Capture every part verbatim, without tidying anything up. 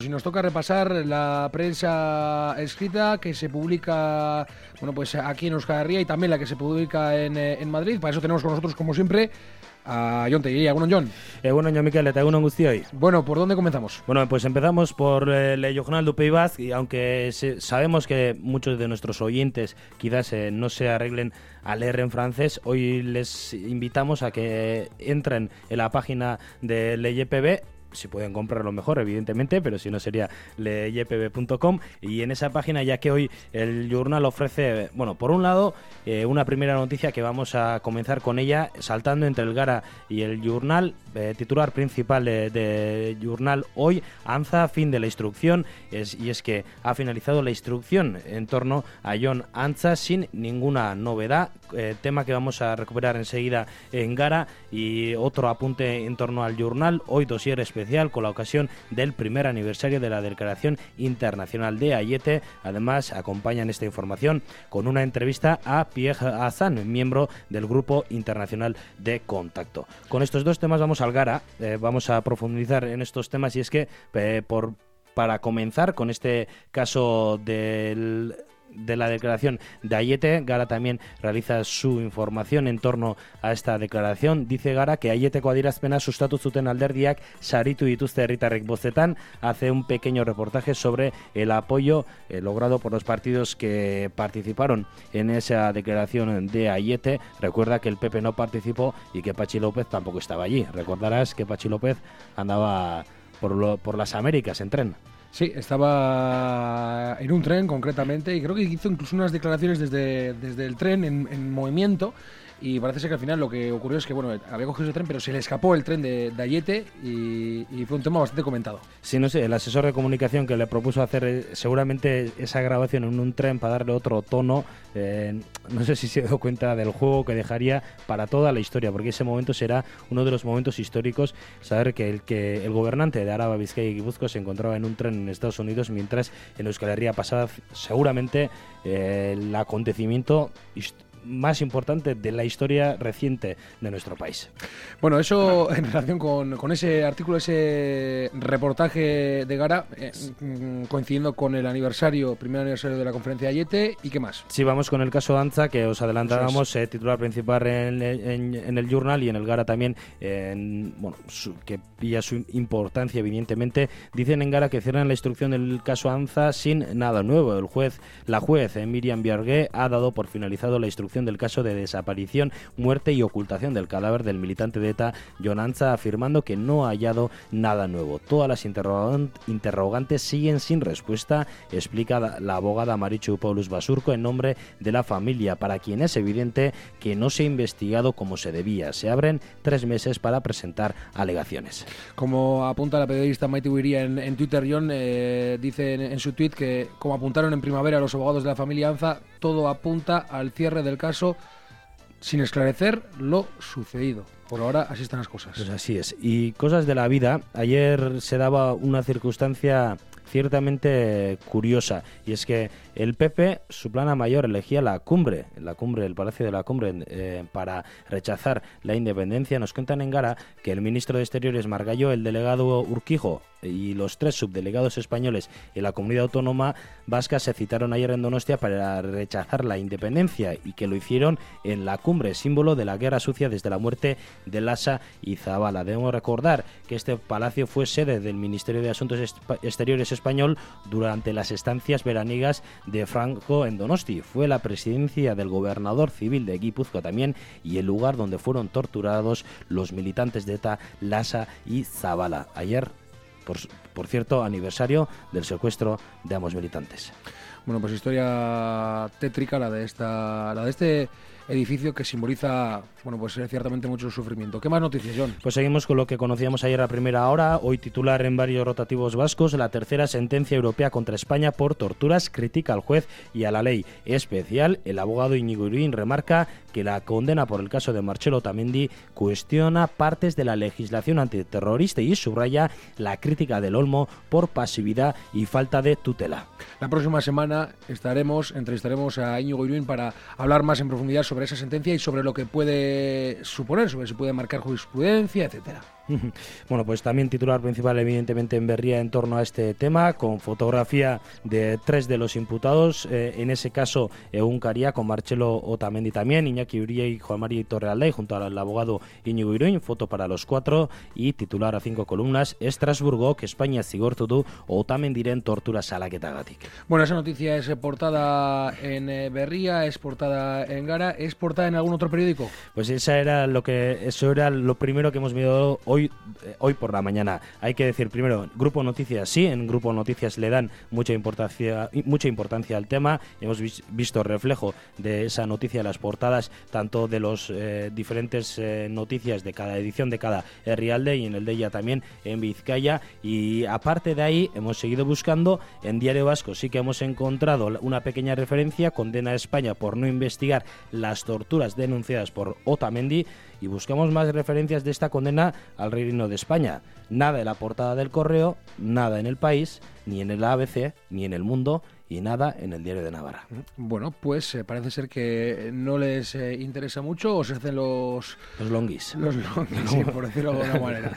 Si nos toca repasar la prensa escrita que se publica, bueno, pues aquí en Euskal Herria y también la que se publica en, en Madrid. Para eso tenemos con nosotros, como siempre, a Jon Tellería. Bueno, Jon. Eh, bueno, Jon Miquel, eta egunon guztioi. Bueno, ¿por dónde comenzamos? Bueno, pues empezamos por eh, el Jornal du País Basc, y aunque se, sabemos que muchos de nuestros oyentes quizás eh, no se arreglen a leer en francés, hoy les invitamos a que entren en la página de Le Y P B. Si pueden comprarlo mejor, evidentemente, pero si no sería le y p b punto com, y en esa página, ya que hoy el Journal ofrece, bueno, por un lado, eh, una primera noticia que vamos a comenzar con ella, saltando entre el Gara y el Journal, eh, titular principal de, de Journal hoy, Anza, fin de la instrucción, es, y es que ha finalizado la instrucción en torno a Jon Antza sin ninguna novedad, eh, tema que vamos a recuperar enseguida en Gara. Y otro apunte en torno al Journal, hoy dossier especial con la ocasión del primer aniversario de la Declaración Internacional de Aiete. Además, acompañan esta información con una entrevista a Pierre Hazan, miembro del Grupo Internacional de Contacto. Con estos dos temas vamos al Gara, eh, vamos a profundizar en estos temas, y es que eh, por, para comenzar con este caso del... de la declaración de Aiete, Gara también realiza su información en torno a esta declaración. Dice Gara que Aieteko adierazpena sustatu zuten alderdiak saritu dituzte herritarrek bozetan. Hace un pequeño reportaje sobre el apoyo eh, logrado por los partidos que participaron en esa declaración de Aiete. Recuerda que el P P no participó y que Patxi López tampoco estaba allí. Recordarás que Patxi López andaba por, lo, por las Américas en tren. Sí, estaba en un tren concretamente, y creo que hizo incluso unas declaraciones desde, desde el tren en, en movimiento. Y parece ser que al final lo que ocurrió es que, bueno, había cogido ese tren, pero se le escapó el tren de, de Aiete, y, y fue un tema bastante comentado. Sí, no sé, el asesor de comunicación que le propuso hacer eh, seguramente esa grabación en un tren para darle otro tono, eh, no sé si se dio cuenta del juego que dejaría para toda la historia, porque ese momento será uno de los momentos históricos, saber que el, que el gobernante de Araba, Bizkaia y Gipuzkoa se encontraba en un tren en Estados Unidos, mientras en Euskal Herria pasaba seguramente eh, el acontecimiento histórico más importante de la historia reciente de nuestro país. Bueno, eso en relación con, con ese artículo, ese reportaje de Gara, eh, coincidiendo con el aniversario, primer aniversario de la conferencia de Aiete. ¿Y qué más? Sí, vamos con el caso Antza, que os adelantábamos, eh, titular principal en, en, en el Journal, y en el Gara también, eh, en, bueno, su, que pilla su importancia, evidentemente. Dicen en Gara que cierran la instrucción del caso Antza sin nada nuevo. El juez, la juez eh, Miriam Biargué ha dado por finalizado la instrucción del caso de desaparición, muerte y ocultación del cadáver del militante de ETA Jon Antza, afirmando que no ha hallado nada nuevo. Todas las interrogantes siguen sin respuesta, explica la abogada Maritxu Paulus Basurko en nombre de la familia, para quien es evidente que no se ha investigado como se debía. Se abren tres meses para presentar alegaciones. Como apunta la periodista Maite Buiría en, en Twitter, Jon eh, dice en, en su tweet que, como apuntaron en primavera los abogados de la familia Antza, todo apunta al cierre del caso sin esclarecer lo sucedido. Por ahora así están las cosas. Pues así es. Y cosas de la vida. Ayer se daba una circunstancia ciertamente curiosa, y es que el P P, su plana mayor, elegía la cumbre, la cumbre, el Palacio de la Cumbre, eh, para rechazar la independencia. Nos cuentan en Gara que el ministro de Exteriores Margallo, el delegado Urquijo y los tres subdelegados españoles en la comunidad autónoma vasca se citaron ayer en Donostia para rechazar la independencia, y que lo hicieron en la cumbre, símbolo de la guerra sucia desde la muerte de Lasa y Zabala. Debemos recordar que este palacio fue sede del Ministerio de Asuntos Exteriores español durante las estancias veraniegas de Franco en Donosti. Fue la presidencia del gobernador civil de Gipuzkoa también, y el lugar donde fueron torturados los militantes de ETA Lasa y Zabala. Ayer, por, por cierto, aniversario del secuestro de ambos militantes. Bueno, pues historia tétrica la de esta, la de este edificio, que simboliza, bueno, pues ciertamente mucho sufrimiento. ¿Qué más noticias, Jon? Pues seguimos con lo que conocíamos ayer a primera hora. Hoy titular en varios rotativos vascos: la tercera sentencia europea contra España por torturas critica al juez y a la ley especial. El abogado Íñigo Iruín remarca que la condena por el caso de Marcelo Otamendi cuestiona partes de la legislación antiterrorista y subraya la crítica del Olmo por pasividad y falta de tutela. La próxima semana estaremos, entrevistaremos a Íñigo Iruín para hablar más en profundidad sobre esa sentencia y sobre lo que puede suponer, sobre si puede marcar jurisprudencia, etcétera. Bueno, pues también titular principal evidentemente en Berría en torno a este tema, con fotografía de tres de los imputados, eh, en ese caso Egunkaria, con Marcelo Otamendi también, Iñaki Uría y Juan Mari Torrealdai, junto al abogado Íñigo Iruin, foto para los cuatro, y titular a cinco columnas, Estrasburgo, que España zigortu du Otamendiren tortura salaketagatik. Bueno, esa noticia es portada en eh, Berría, es portada en Gara, ¿es portada en algún otro periódico? Pues esa era lo que eso era lo primero que hemos mirado hoy eh, hoy por la mañana. Hay que decir primero, Grupo Noticias sí, en Grupo Noticias le dan mucha importancia mucha importancia al tema. Hemos vis, visto reflejo de esa noticia en las portadas, tanto de los eh, diferentes eh, noticias de cada edición de cada Herrialde y en el de ella también en Vizcaya, y aparte de ahí hemos seguido buscando. En Diario Vasco sí que hemos encontrado una pequeña referencia: condena a España por no investigar las torturas denunciadas por Otamendi, y buscamos más referencias de esta condena al Reino de España. Nada en la portada del Correo, nada en El País, ni en el A B C, ni en El Mundo, y nada en el Diario de Navarra. Bueno, pues eh, parece ser que no les eh, interesa mucho, o se hacen los... Los longuis. Los longuis, sí, por decirlo de alguna manera.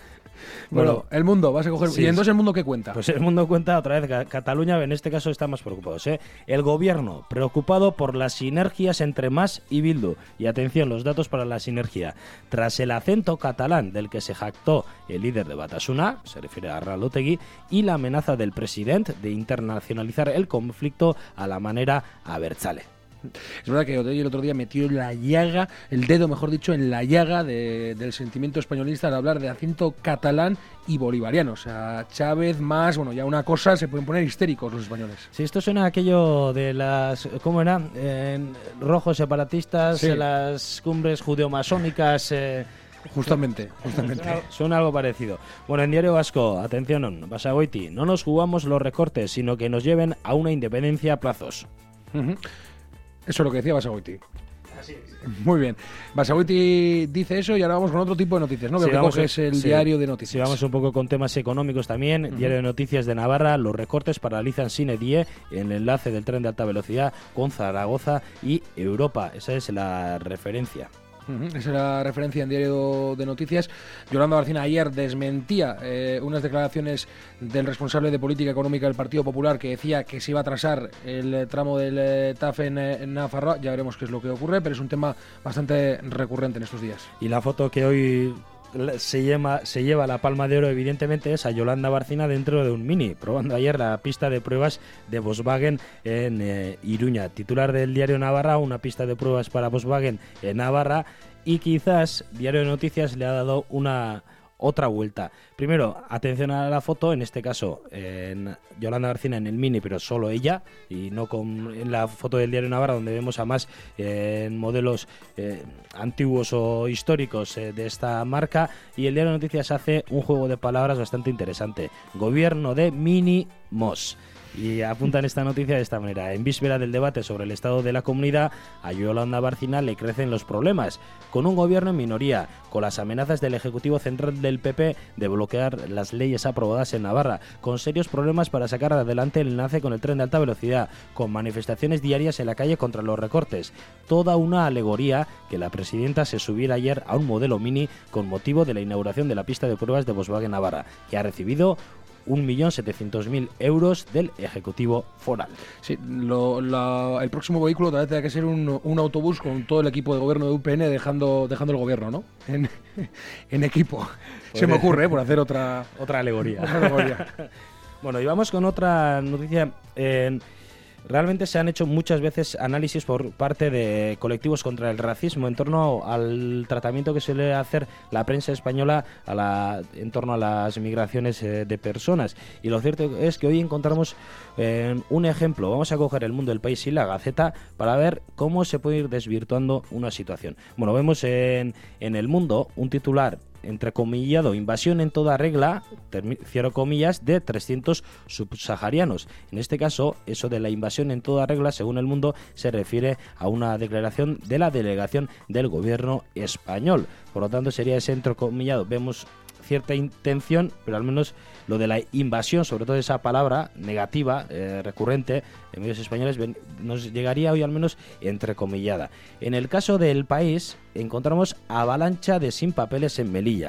Bueno, bueno, El Mundo, vas a coger... Sí, ¿y entonces El Mundo qué cuenta? Pues El Mundo cuenta otra vez, Cataluña en este caso está más preocupados, ¿eh? El gobierno preocupado por las sinergias entre Mas y Bildu. Y atención, los datos para la sinergia. Tras el acento catalán del que se jactó el líder de Batasuna, se refiere a Arnaldotegui, y la amenaza del presidente de internacionalizar el conflicto a la manera abertzale. Es verdad que Otegi el otro día metió la llaga, el dedo mejor dicho, en la llaga de, del sentimiento españolista al hablar de acento catalán y bolivariano. O sea, Chávez más, bueno, ya una cosa, se pueden poner histéricos los españoles. Sí, esto suena a aquello de las, ¿cómo era? Eh, rojos separatistas, sí. Las cumbres judeomasónicas... Eh, Justamente, justamente. Suena, suena algo parecido. Bueno, en Diario Vasco, atención, Basagoiti, no nos jugamos los recortes, sino que nos lleven a una independencia a plazos. Uh-huh. Eso es lo que decía Basagoiti. Así es. Muy bien. Basagoiti dice eso y ahora vamos con otro tipo de noticias, ¿no? Sí, Veo que coges el sí, Diario de Noticias. Sí, vamos un poco con temas económicos también. Uh-huh. Diario de Noticias de Navarra, los recortes paralizan sine die en el enlace del tren de alta velocidad con Zaragoza y Europa. Esa es la referencia. Uh-huh. Esa es la referencia en Diario de Noticias. Yolanda Barcina ayer desmentía eh, unas declaraciones del responsable de política económica del Partido Popular, que decía que se iba a atrasar el eh, tramo del eh, T A F en, eh, en Nafarroa. Ya veremos qué es lo que ocurre, pero es un tema bastante recurrente en estos días. Y la foto que hoy se lleva, se lleva la palma de oro evidentemente es a Yolanda Barcina dentro de un Mini, probando ayer la pista de pruebas de Volkswagen en eh, Iruña. Titular del Diario Navarra, una pista de pruebas para Volkswagen en Navarra, y quizás Diario de Noticias le ha dado una otra vuelta. Primero, atención a la foto, en este caso en Yolanda Barcina en el Mini, pero solo ella, y no con en la foto del Diario Navarra, donde vemos a más eh, en modelos eh, antiguos o históricos eh, de esta marca. Y el Diario de Noticias hace un juego de palabras bastante interesante: gobierno de Mini Mos. Y apuntan esta noticia de esta manera: en víspera del debate sobre el estado de la comunidad, a Yolanda Barcina le crecen los problemas, con un gobierno en minoría, con las amenazas del Ejecutivo Central del P P de bloquear las leyes aprobadas en Navarra, con serios problemas para sacar adelante el enlace con el tren de alta velocidad, con manifestaciones diarias en la calle contra los recortes. Toda una alegoría que la presidenta se subiera ayer a un modelo Mini con motivo de la inauguración de la pista de pruebas de Volkswagen Navarra, que ha recibido un millón setecientos mil euros del Ejecutivo Foral. Sí, lo, la, el próximo vehículo tal vez tenga que ser un, un autobús con todo el equipo de gobierno de U P N dejando, dejando el gobierno, ¿no? En, en equipo. Pues se me ocurre, ¿eh? Por hacer otra, otra alegoría. Otra alegoría. Bueno, y vamos con otra noticia. Eh, Realmente se han hecho muchas veces análisis por parte de colectivos contra el racismo en torno al tratamiento que suele hacer la prensa española a la, en torno a las migraciones eh, de personas. Y lo cierto es que hoy encontramos eh, un ejemplo. Vamos a coger El Mundo, El País y La Gaceta para ver cómo se puede ir desvirtuando una situación. Bueno, vemos en, en El Mundo un titular entrecomillado: invasión en toda regla, cierro comillas, de trescientos subsaharianos. En este caso, eso de la invasión en toda regla, según El Mundo, se refiere a una declaración de la delegación del gobierno español. Por lo tanto, sería ese entrecomillado. Vemos cierta intención, pero al menos lo de la invasión, sobre todo esa palabra negativa, eh, recurrente en medios españoles, ven, nos llegaría hoy al menos entrecomillada. En el caso del País, encontramos avalancha de sin papeles en Melilla.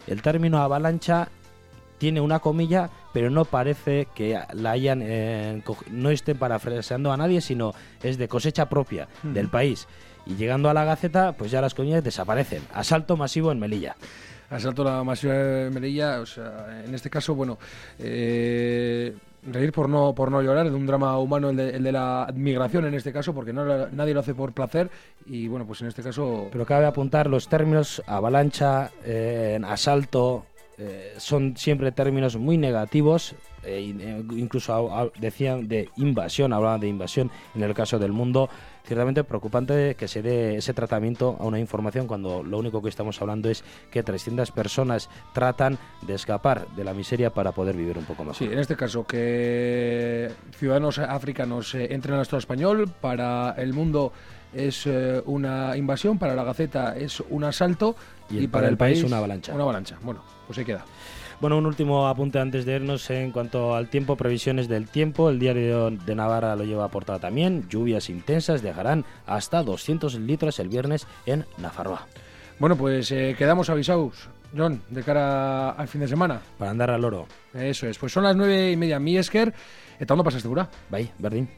el término avalancha tiene una comilla, pero no parece que la hayan eh, no estén parafraseando a nadie, sino es de cosecha propia mm. del país. Y llegando a la Gaceta, pues ya las comillas desaparecen. Asalto masivo en Melilla. Asalto masivo en Melilla, o sea, en este caso, bueno, eh, reír por no por no llorar, de un drama humano el de, el de la migración en este caso, porque no nadie lo hace por placer y bueno, pues en este caso... Pero cabe apuntar los términos avalancha, eh, asalto... Eh, son siempre términos muy negativos, eh, incluso a, a, decían de invasión, hablaban de invasión en el caso del mundo. Ciertamente preocupante que se dé ese tratamiento a una información cuando lo único que estamos hablando es que trescientas personas tratan de escapar de la miseria para poder vivir un poco mejor. Sí, en este caso que ciudadanos africanos eh, entren al Estado español, para el mundo es eh, una invasión, para la Gaceta es un asalto y, y para, para el país, país una avalancha. Una avalancha. Bueno, pues ahí queda. Bueno, un último apunte antes de irnos en cuanto al tiempo, previsiones del tiempo. El diario de Navarra lo lleva a portada también. Lluvias intensas dejarán hasta doscientos litros el viernes en Nafarroa. Bueno, pues eh, quedamos avisados, John, de cara al fin de semana. Para andar al oro. Eso es, pues son las nueve y media. Mi esker, eta ondo pasaste gura. Bai, berdin.